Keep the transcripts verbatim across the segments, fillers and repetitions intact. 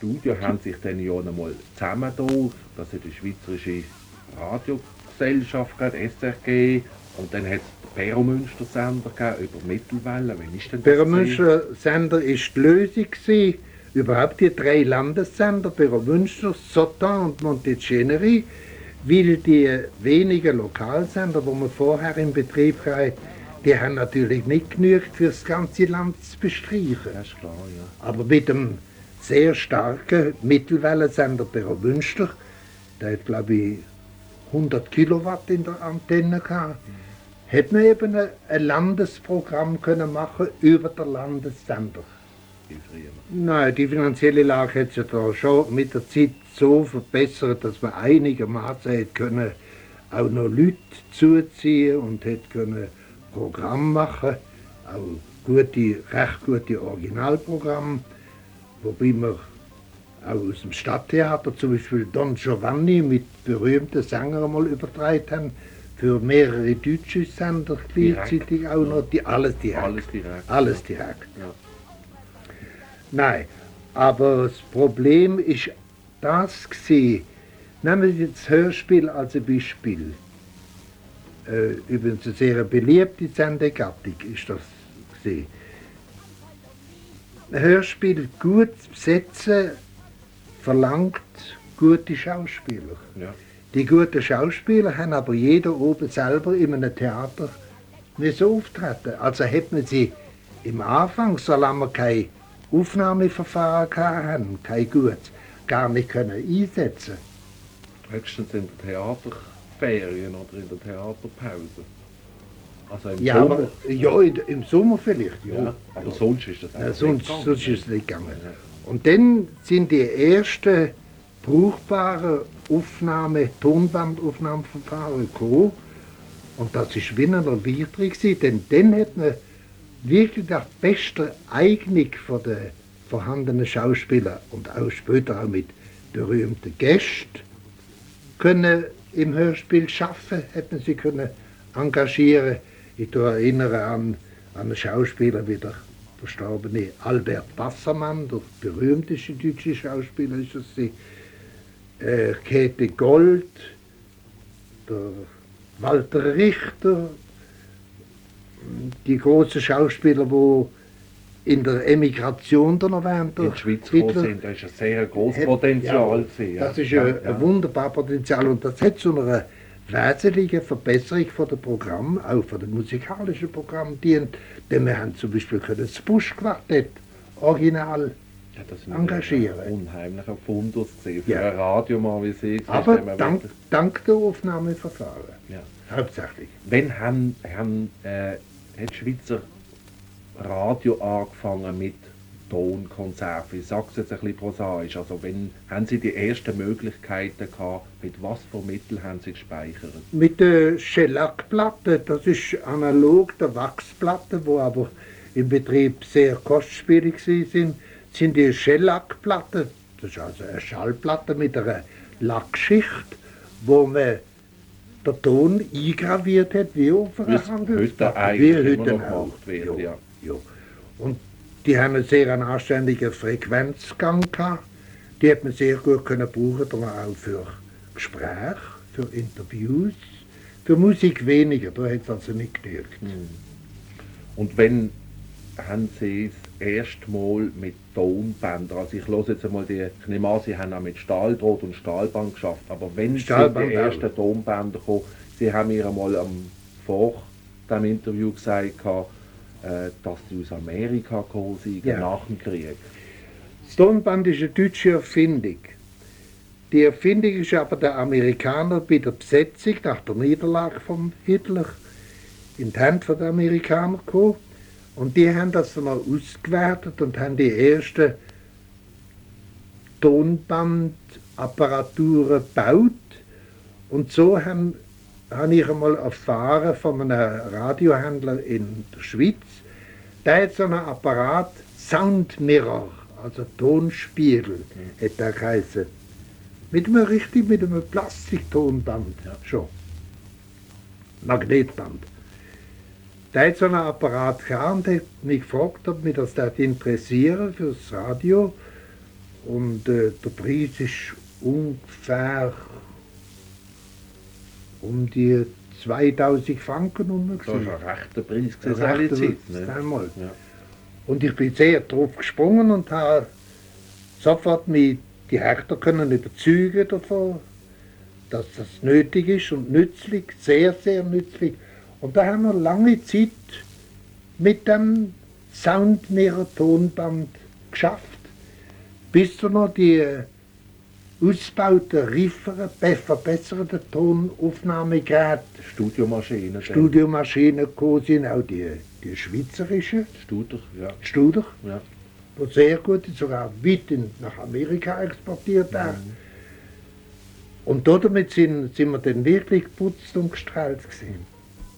Studio haben sich dann ja einmal zusammengetan, dass es die Schweizerische Radiogesellschaft gegeben, S R G, und dann hat es den Peromünster-Sender gegeben über Mittelwelle. Wann ist denn das? Der Peromünster-Sender war die Lösung gewesen, überhaupt die drei Landessender, Peromünster, Sottan und Monteceneri, weil die wenigen Lokalsender, die wir vorher in Betrieb hatten, die haben natürlich nicht genügt, für das ganze Land zu bestreichen. Das ist klar, ja. Aber mit dem sehr starken Mittelwellensender Peromünster, der hat, glaube ich, hundert Kilowatt in der Antenne gehabt, mhm. hat man eben ein, ein Landesprogramm können machen über den Landessender. Nein, die finanzielle Lage hat sich da schon mit der Zeit so verbessert, dass man einigermaßen hätte können auch noch Leute zuziehen und hätte können Programm machen, auch gute, recht gute Originalprogramme, wobei wir auch aus dem Stadttheater zum Beispiel Don Giovanni mit berühmten Sängern mal übertragen haben, für mehrere deutsche Sender gleichzeitig direkt. Auch noch, die, alles direkt. Alles direkt. Alles direkt. Ja. Nein, aber das Problem ist das gewesen. Nehmen wir das Hörspiel als ein Beispiel. Äh, übrigens eine sehr beliebte Sendegattung ist das gewesen. Ein Hörspiel gut zu besetzen verlangt gute Schauspieler. Ja. Die guten Schauspieler haben aber jeder oben selber in einem Theater nicht so auftreten. Also hat man sie im Anfang, solange wir kein Aufnahmeverfahren hatten, kein gutes, gar nicht können einsetzen. Höchstens in der Theaterferien oder in der Theaterpause. Also im Ja, Sommer. aber, ja, in, im Sommer vielleicht. Ja, ja, aber ja. sonst ist das Ja, einfach sonst, nicht gegangen. sonst ist es nicht gegangen. Und dann sind die ersten brauchbaren Aufnahme, Tonbandaufnahmeverfahren gekommen. Und das war wie ein Erweiterung, denn dann hat man wirklich die beste Eignung von den vorhandenen Schauspielern und auch später auch mit berühmten Gästen können im Hörspiel schaffen, hätten sie können engagieren. Ich erinnere an, an einen Schauspieler wie der verstorbene Albert Bassermann, der berühmteste deutsche Schauspieler ist es, äh, Käthe Gold, der Walter Richter, die großen Schauspieler, die in der Emigration dann während der in die Schweiz gekommen sind, da ist ein sehr grosses Potenzial. Ja, ja, das ist ja, ein, ja. ein wunderbares Potenzial und das hat zu einer wesentlichen Verbesserung von dem Programm, auch von dem musikalischen Programm dient. Denn wir haben zum Beispiel das Busch-Quartett original ja, das engagieren. Ein unheimlicher Fundus gesehen für ja. ein Radio wie Sie. Aber dank, dank der Aufnahmeverfahren. Ja. Hauptsächlich. Wann haben, haben äh, hat die Schweizer Radio angefangen mit Tonkonserve? Ich sage es jetzt ein bisschen prosaisch. Also wenn haben Sie die ersten Möglichkeiten gehabt, mit was für Mitteln haben Sie gespeichert? Mit der Schellackplatte, das ist analog der Wachsplatte, die aber im Betrieb sehr kostspielig sind, sind die Schellackplatten, das ist also eine Schallplatte mit einer Lackschicht, wo man den Ton eingraviert hat, wie auf einer Handelsplatte, wie heute immer noch gemacht wird. Ja, ja. Ja. Und die haben einen sehr anständigen Frequenzgang gehabt. Die hat man sehr gut können brauchen, auch für Gespräche, für Interviews, für Musik weniger, da hat es also nicht genügt. Und wenn haben Sie das erste Mal mit Tonbändern, also ich höre jetzt einmal die, ich nehme an, Sie haben auch mit Stahldraht und Stahlband geschafft, aber wenn Stahlband Sie die ersten auch. Tonbänder kommen, Sie haben mir einmal am vor dem Interview gesagt, äh, dass Sie aus Amerika gekommen sind, ja. nach dem Krieg. Das Tonband ist eine deutsche Erfindung. Die Erfindung ist aber der Amerikaner bei der Besetzung nach der Niederlage von Hitler in die Hände der Amerikaner gekommen. Und die haben das dann auch ausgewertet und haben die ersten Tonbandapparaturen gebaut. Und so haben, habe ich einmal erfahren von einem Radiohändler in der Schweiz, der hat so einen Apparat, Sound Mirror, also Tonspiegel, mhm. hat der geheißen. Mit einem richtig, mit einem Plastiktonband, ja. schon. Magnetband. Der hat so einen Apparat gehabt und hat mich gefragt, ob mich das interessieren für das Radio. Und äh, der Preis ist ungefähr um die zweitausend Franken rum. Das war ein rechter Preis Ein gewesen, alle rechter Zeit. Ne? Einmal. Ja. Und ich bin sehr drauf gesprungen und habe sofort mich die Härter können überzeugen davon, dass das nötig ist und nützlich, sehr, sehr nützlich. Und da haben wir lange Zeit mit dem Soundmehrer Tonband geschafft, bis wir noch die ausgebauten, reiferen, verbesserten Tonaufnahmegeräte, Studiomaschinen. Studiomaschinen gekommen sind, auch die, die schweizerischen, Studer, ja. Studer, ja. die sehr gut ist, sogar weit in, nach Amerika exportiert haben. Mhm. Und damit sind, sind wir dann wirklich geputzt und gestrahlt gewesen.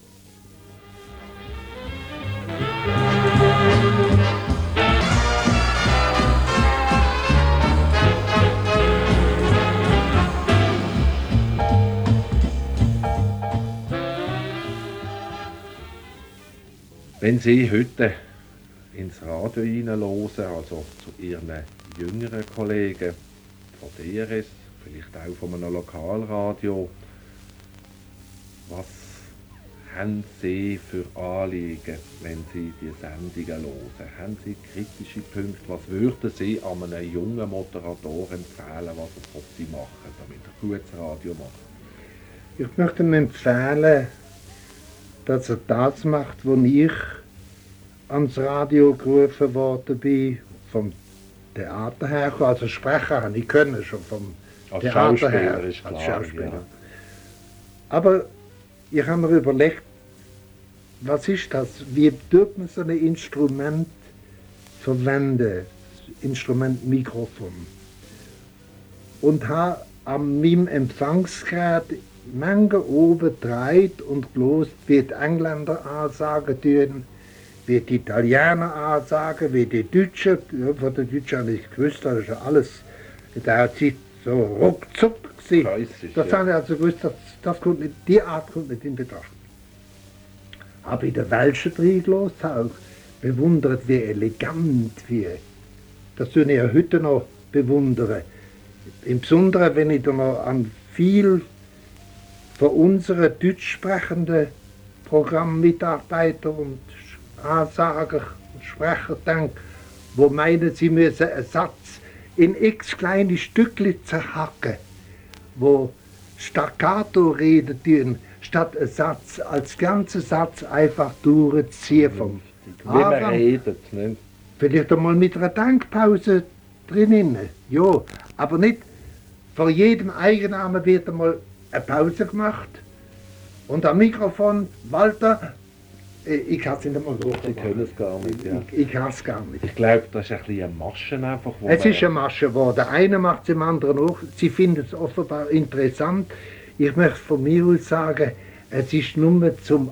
Wenn Sie heute ins Radio hineinhören, also zu Ihren jüngeren Kollegen von D R S, vielleicht auch von einem Lokalradio, was haben Sie für Anliegen, wenn Sie die Sendungen hören? Haben Sie kritische Punkte? Was würden Sie an einem jungen Moderator empfehlen, was er Sie machen, damit er gutes Radio macht? Ich möchte ihm empfehlen, dass er das macht, wo ich ans Radio gerufen worden bin, vom Theater her, also Sprecher habe ich können, schon vom Als Theater Schauspieler her, ist klar, als Schauspieler. ja. Aber ich habe mir überlegt, was ist das, wie tut man so ein Instrument verwenden, das Instrument Mikrofon. Und habe an meinem Empfangsgerät Menge oben dreht und gelost, wie die Engländer ansagen tun, wie die Italiener ansagen, wie die Deutschen. Von den Deutschen habe ich gewusst, das ist ja alles in der Zeit so ruckzuck gewesen. Preußisch, Das ja. habe ich also gewusst, das, das kommt nicht, die Art kommt nicht in Betracht. Habe ich den Welschen drin gelost, habe bewundert, wie elegant wie. Das tue ich ja heute noch bewundern. Im Besonderen, wenn ich da noch an viel von unseren deutsch sprechenden Programmmitarbeiter und Ansager und Sprecher denke, wo meinen, sie müssen einen Satz in x kleine Stückchen zerhacken, wo Staccato reden tun, statt einen Satz als ganzen Satz einfach durchziehen vom Wie man Anfang. redet. Ne? Vielleicht einmal mit einer Denkpause drinnen, ja, aber nicht vor jedem Eigennamen wird einmal eine Pause gemacht und am Mikrofon, Walter, ich kann es nicht einmal durch. Sie können es gar nicht, ja. Ich, ich kann es gar nicht. Ich glaube, das ist ein bisschen eine Masche einfach. Wo Es man- ist eine Masche geworden. Der eine macht es dem anderen auch. Sie finden es offenbar interessant. Ich möchte von mir aus sagen, es ist nur zum.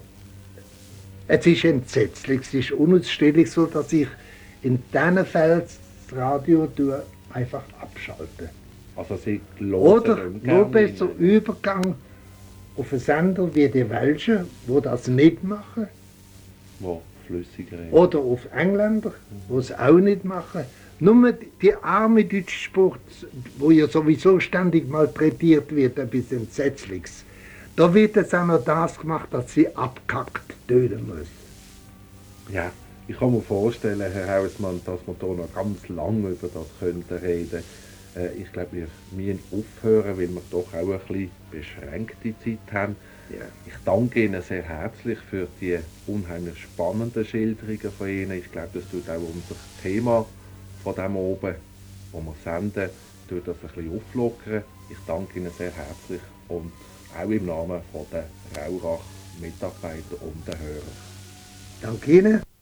Es ist entsetzlich, es ist unausstehlich so, dass ich in diesen Fällen das Radio tue, einfach abschalte. Also Sie hören Oder nicht noch gerne besser rein. Übergang auf einen Sender wie die Welschen, wo das nicht machen. Wo flüssiger reden. Oder auf Engländer, die es auch nicht machen. Nur die arme deutsche Sport, wo ja sowieso ständig malträtiert wird, etwas Entsetzliches. Da wird jetzt auch noch das gemacht, dass sie abkackt töten muss. Ja, ich kann mir vorstellen, Herr Hausmann, dass wir hier noch ganz lange über das könnten reden. Äh, ich glaube, wir müssen aufhören, weil wir doch auch ein bisschen beschränkte Zeit haben. Ja. Ich danke Ihnen sehr herzlich für die unheimlich spannenden Schilderungen von Ihnen. Ich glaube, das tut auch unser Thema von dem oben, wo wir senden, tut das ein bisschen auflockern. Ich danke Ihnen sehr herzlich und auch im Namen von der Raurach-Mitarbeiter und der Hörer. Danke Ihnen.